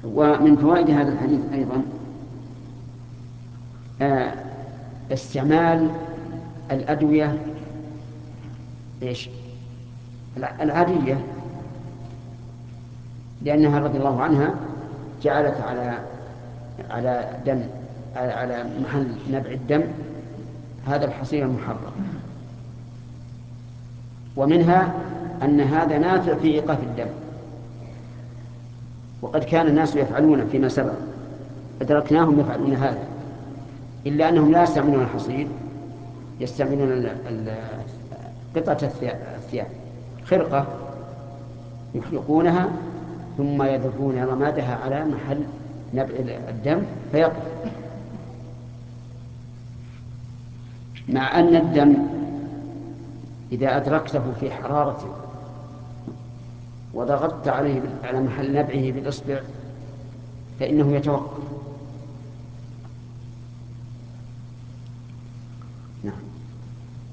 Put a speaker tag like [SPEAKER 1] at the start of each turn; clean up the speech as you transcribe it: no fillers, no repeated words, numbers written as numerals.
[SPEAKER 1] ومن فوائد هذا الحديث أيضا استعمال الأدوية العادية، لأنها رضي الله عنها جعلت على محل نبع الدم هذا الحصير المحرم. ومنها أن هذا نافع في إيقاف الدم، وقد كان الناس يفعلون فيما سبق، أدركناهم يفعلون هذا، إلا أنهم لا يستعملون الحصير، يستعملون قطعة الثياب، خرقة يحرقونها ثم يذرون رمادها على محل نبع الدم فيقف. مع أن الدم إذا أدركته في حرارته وضغطت عليه على محل نبعه بالإصبع فإنه يتوقف. نعم.